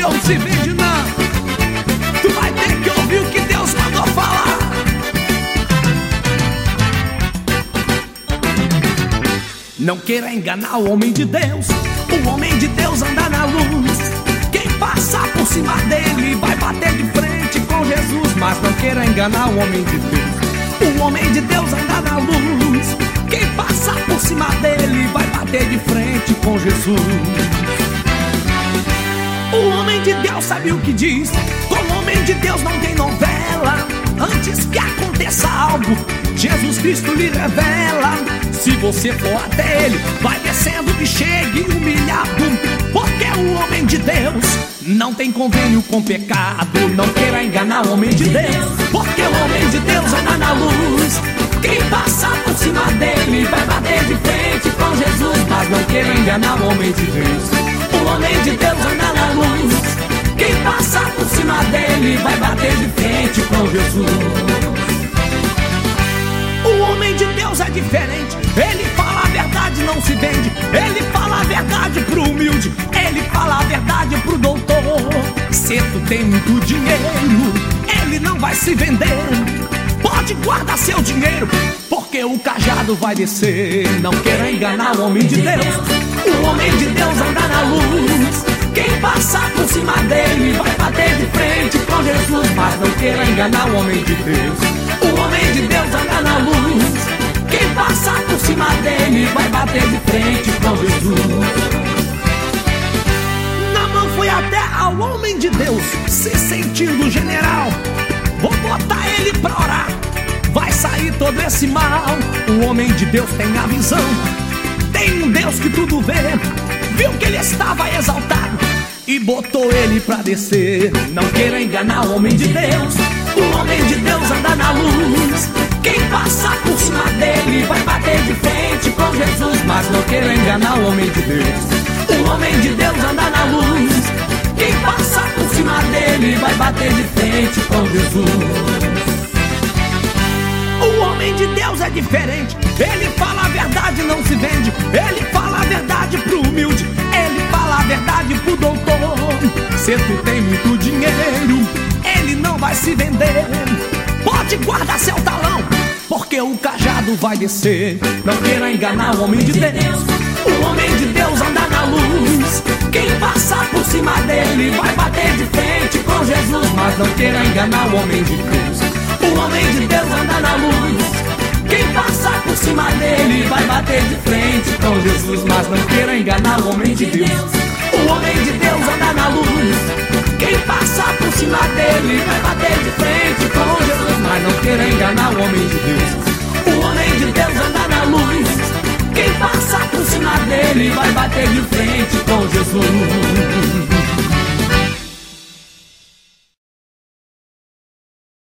Deus não se vende não. Tu vai ter que ouvir o que Deus mandou falar. Não queira enganar o homem de Deus. O homem de Deus anda na luz. Quem passar por cima dele vai bater de frente com Jesus. Mas não queira enganar o homem de Deus. O homem de Deus anda na luz. Quem passar por cima dele vai bater de frente com Jesus. O homem de Deus sabe o que diz. Com o homem de Deus não tem novela. Antes que aconteça algo, Jesus Cristo lhe revela. Se você for até ele, vai descendo e chegue humilhado. Porque o homem de Deus não tem convênio com pecado. Não queira enganar o homem de Deus, porque o homem de Deus anda na luz. Quem passar por cima dele vai bater de frente com Jesus. Mas não queira enganar o homem de Deus. O homem de Deus anda na luz. Quem passar por cima dele vai bater de frente com Jesus. O homem de Deus é diferente. Ele fala a verdade, não se vende. Ele fala a verdade pro humilde. Ele fala a verdade pro doutor. Se tu tem muito dinheiro, ele não vai se vender. Pode guardar seu dinheiro, porque o cajado vai descer. Não queira enganar o homem de Deus. O homem de Deus anda na luz. Quem passar por cima dele vai bater de frente com Jesus. Mas não queira enganar o homem de Deus. O homem de Deus anda na luz. Quem passar por cima dele vai bater de frente com Jesus. Naamã foi até ao homem de Deus, se sentindo general. Vou botar ele pra orar, vai sair todo esse mal. O homem de Deus tem a visão, tem um Deus que tudo vê. Viu que ele estava exaltado e botou ele pra descer. Não queira enganar o homem de Deus. O homem de Deus anda na luz. Quem passar por cima dele vai bater de frente com Jesus. Mas não queira enganar o homem de Deus. O homem de Deus anda na luz. Quem passar por cima dele vai bater de frente com Jesus. O homem de Deus é diferente. Ele fala a verdade, não se vende. Ele fala a verdade pro humilde. Ele fala a verdade pro doutor. Se tu tem muito dinheiro, ele não vai se vender. Pode guardar seu talão, porque o cajado vai descer. Não queira enganar o homem de Deus. O homem de Deus anda na luz. Quem passar por cima dele vai bater de frente com Jesus. Mas não queira enganar o homem de Deus. O homem de Deus anda na luz. Quem passar por cima dele vai bater de frente com Jesus. Mas não queira enganar o homem de Deus. O homem de Deus anda na luz. Quem passar por cima dele vai bater de frente com Jesus. Mas não queira enganar o homem de Deus. O homem de Deus anda na luz. Quem passar por cima dele vai bater de frente com Jesus.